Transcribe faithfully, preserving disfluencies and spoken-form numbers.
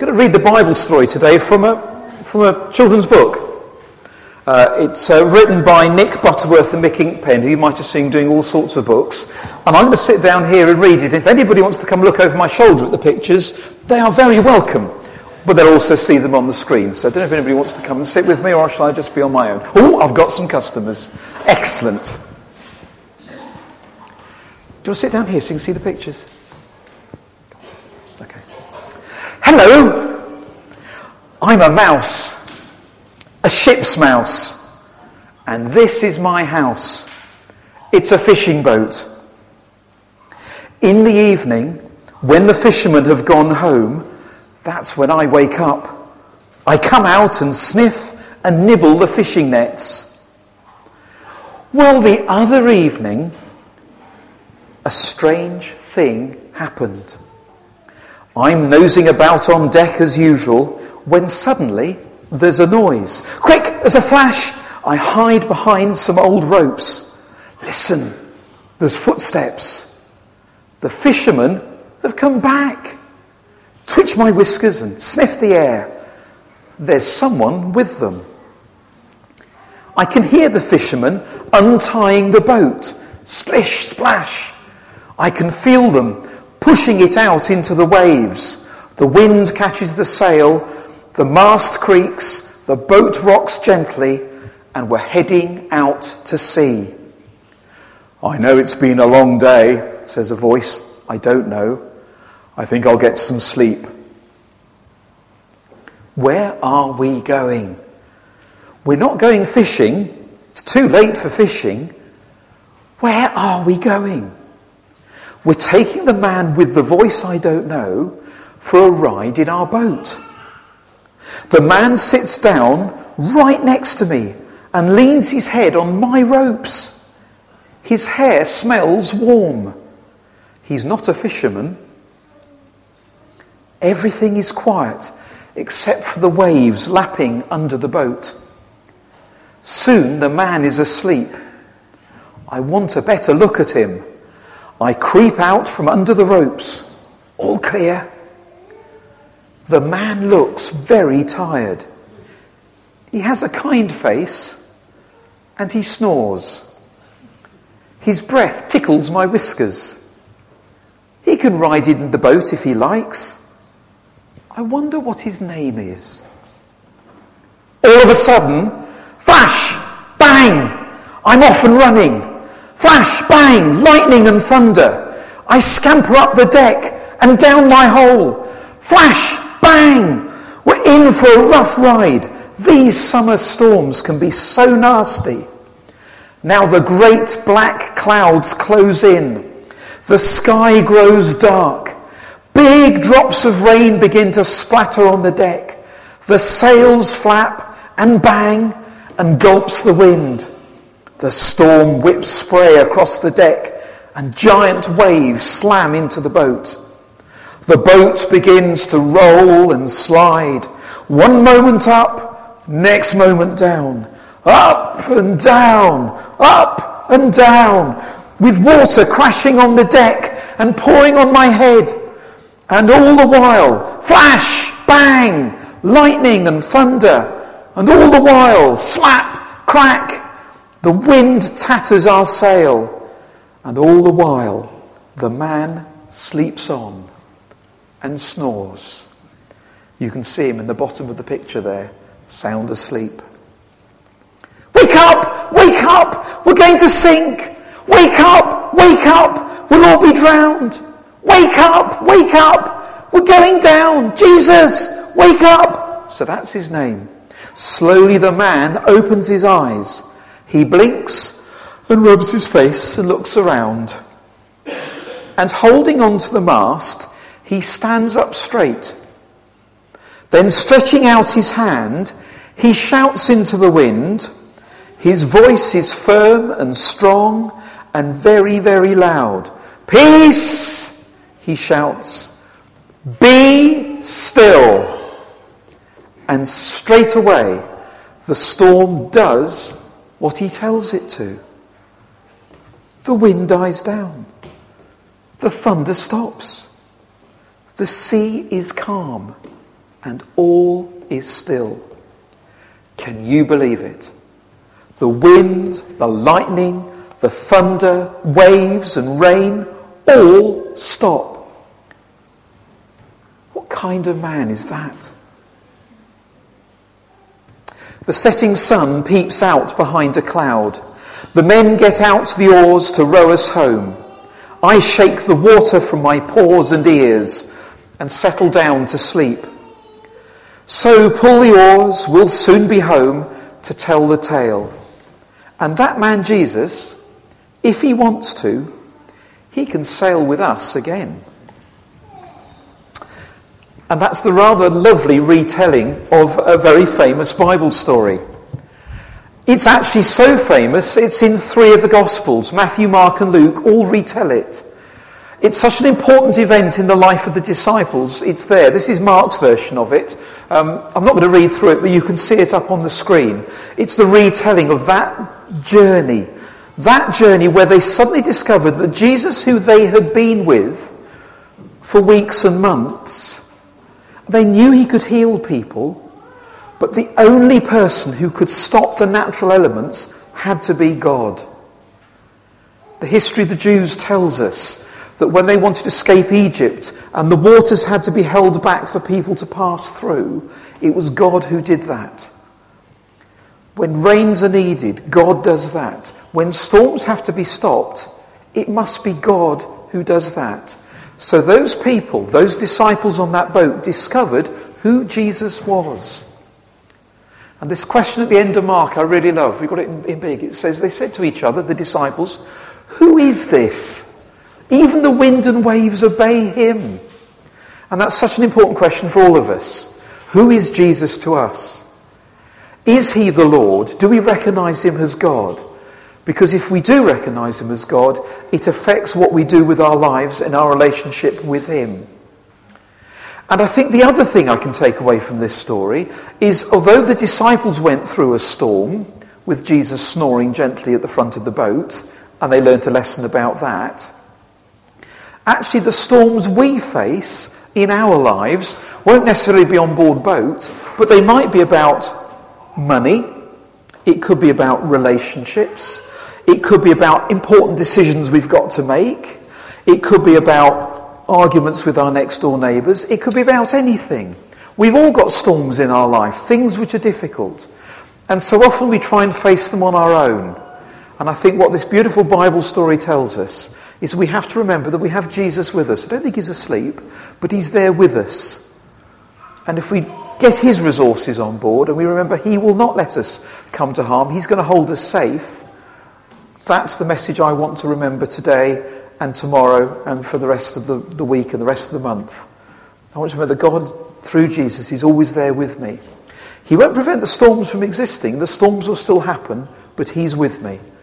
I'm going to read the Bible story today from a, from a children's book. Uh, it's uh, written by Nick Butterworth and Mick Inkpen, who you might have seen doing all sorts of books. And I'm going to sit down here and read it. If anybody wants to come look over my shoulder at the pictures, they are very welcome. But they'll also see them on the screen. So I don't know if anybody wants to come and sit with me, or shall I just be on my own? Oh, I've got some customers. Excellent. Do you want to sit down here so you can see the pictures? Okay. Hello. I'm a mouse. A ship's mouse. And this is my house. It's a fishing boat. In the evening, when the fishermen have gone home, that's when I wake up. I come out and sniff and nibble the fishing nets. Well, the other evening, a strange thing happened. I'm nosing about on deck as usual, when suddenly there's a noise. Quick, as a flash, I hide behind some old ropes. Listen, there's footsteps. The fishermen have come back. Twitch my whiskers and sniff the air. There's someone with them. I can hear the fishermen untying the boat. Splish, splash. I can feel them pushing it out into the waves. The wind catches the sail, the mast creaks, the boat rocks gently, and we're heading out to sea. I know it's been a long day, says a voice. I don't know. I think I'll get some sleep. Where are we going? We're not going fishing. It's too late for fishing. Where are we going? We're taking the man with the voice I don't know for a ride in our boat. The man sits down right next to me and leans his head on my ropes. His hair smells warm. He's not a fisherman. Everything is quiet except for the waves lapping under the boat. Soon the man is asleep. I want a better look at him. I creep out from under the ropes. All clear. The man looks very tired. He has a kind face and he snores. His breath tickles my whiskers. He can ride in the boat if he likes. I wonder what his name is. All of a sudden, flash, bang, I'm off and running. Flash, bang, lightning and thunder. I scamper up the deck and down my hole. Flash, bang, we're in for a rough ride. These summer storms can be so nasty. Now the great black clouds close in. The sky grows dark. Big drops of rain begin to splatter on the deck. The sails flap and bang and gulps the wind. The storm whips spray across the deck and giant waves slam into the boat. The boat begins to roll and slide. One moment up, next moment down. Up and down, up and down, with water crashing on the deck and pouring on my head. And all the while, flash, bang, lightning and thunder. And all the while, slap, crack, the wind tatters our sail. And all the while, the man sleeps on and snores. You can see him in the bottom of the picture there, sound asleep. Wake up! Wake up! We're going to sink! Wake up! Wake up! We'll all be drowned! Wake up! Wake up! We're going down! Jesus! Wake up! So that's his name. Slowly the man opens his eyes. He blinks and rubs his face and looks around. And holding on to the mast, he stands up straight. Then stretching out his hand, he shouts into the wind. His voice is firm and strong and very, very loud. Peace! He shouts, be still. And straight away, the storm does what he tells it to. The wind dies down. The thunder stops. The sea is calm and all is still. Can you believe it? The wind, the lightning, the thunder, waves and rain all stop. What kind of man is that? The setting sun peeps out behind a cloud. The men get out the oars to row us home. I shake the water from my paws and ears and settle down to sleep. So pull the oars, we'll soon be home to tell the tale. And that man Jesus, if he wants to, he can sail with us again. And that's the rather lovely retelling of a very famous Bible story. It's actually so famous, it's in three of the Gospels. Matthew, Mark and Luke all retell it. It's such an important event in the life of the disciples. It's there. This is Mark's version of it. Um, I'm not going to read through it, but you can see it up on the screen. It's the retelling of that journey. That journey where they suddenly discovered that Jesus, who they had been with for weeks and months, they knew he could heal people, but the only person who could stop the natural elements had to be God. The history of the Jews tells us that when they wanted to escape Egypt and the waters had to be held back for people to pass through, it was God who did that. When rains are needed, God does that. When storms have to be stopped, it must be God who does that. So those people, those disciples on that boat, discovered who Jesus was. And this question at the end of Mark I really love. We've got it in, in big. It says, they said to each other, the disciples, who is this? Even the wind and waves obey him. And that's such an important question for all of us. Who is Jesus to us? Is he the Lord? Do we recognise him as God? Because if we do recognise him as God, it affects what we do with our lives and our relationship with him. And I think the other thing I can take away from this story is, although the disciples went through a storm with Jesus snoring gently at the front of the boat, and they learnt a lesson about that, actually the storms we face in our lives won't necessarily be on board boat, but they might be about money, it could be about relationships, it could be about important decisions we've got to make, it could be about arguments with our next door neighbours, it could be about anything. We've all got storms in our life, things which are difficult, and so often we try and face them on our own. And I think what this beautiful Bible story tells us is we have to remember that we have Jesus with us. I don't think he's asleep, but he's there with us. And if we get his resources on board and we remember he will not let us come to harm, he's going to hold us safe, that's the message I want to remember today and tomorrow and for the rest of the, the week and the rest of the month. I want to remember that God, through Jesus, is always there with me. He won't prevent the storms from existing. The storms will still happen, but he's with me.